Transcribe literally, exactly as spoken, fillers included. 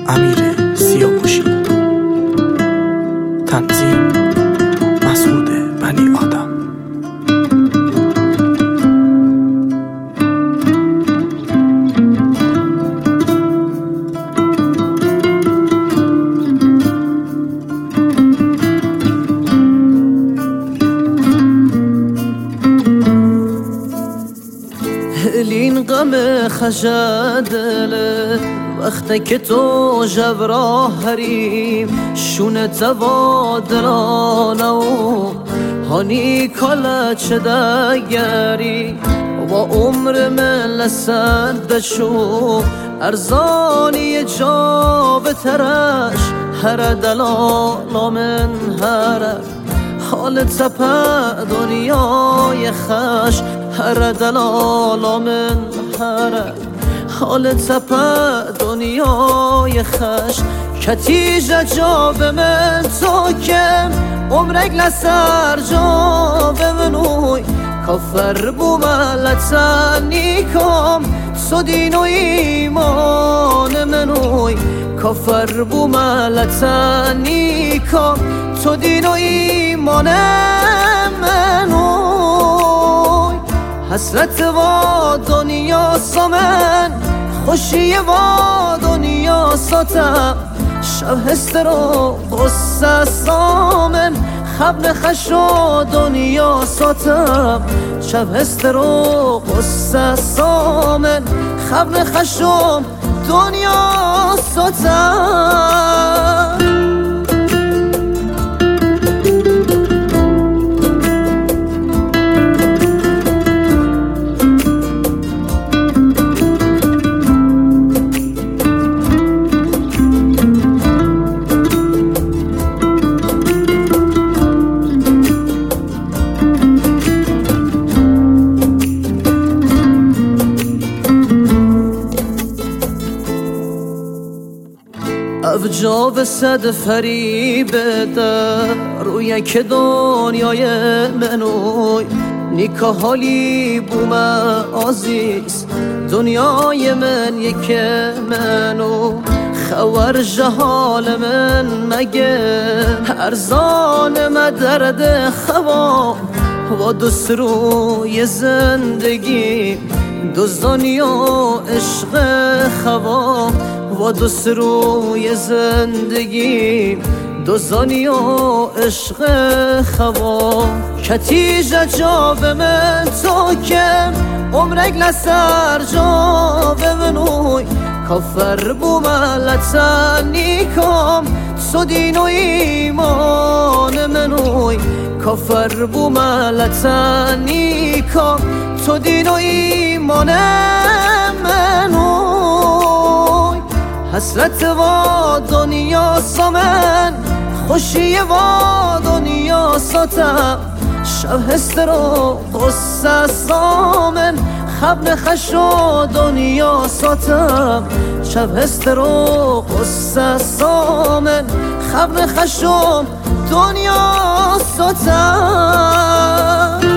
امیر سیاوشی. تنظیم مسعود بنی آدم. این غم خجدله وقتی که تو جبرا هریم شونه توا دلانو هانی کلا چه دگری و عمر من لسد شو ارزانی جا بترش هر دلالا من هر حال تپه دنیای خش هر دلالا من هر حال تپه دنیای خش کتیجه جا به من تو کم عمرک لسر جا به منوی کافر بو ملتنی کم سو دین و ایمان منوی کافر بو ملتنی کم تو دین و ایمان منوی حسرت و دنیا سامن خوشی و دنیا ساتم شب هستر و غصه سامن خب نخش و دنیا ساتم شب هستر و غصه سامن خب نخش و دنیا ساتم. افجا به صد فریب ده روی که دنیای منوی نیکا حالی بوم عزیز دنیای من یک منو خور جهال من مگه ارزان ما درد خواب و دوست روی زندگی دزدانی و عشق خواب و دوست روی زندگی دزدانی و عشق خواب کتیجه جا به من تو کم عمرک لسر جا به منوی کافر بو ملتنی کم سو دین و ایمان منوی کافر بو ملتنی کم تو دین و ایمان منوی حسرت و دنیا سامن خوشی و دنیا ساتم شب هستر و غصه سامن خب نخش و دنیا ساتم شب هستر و غصه سامن خب نخش و دنیا ساتم.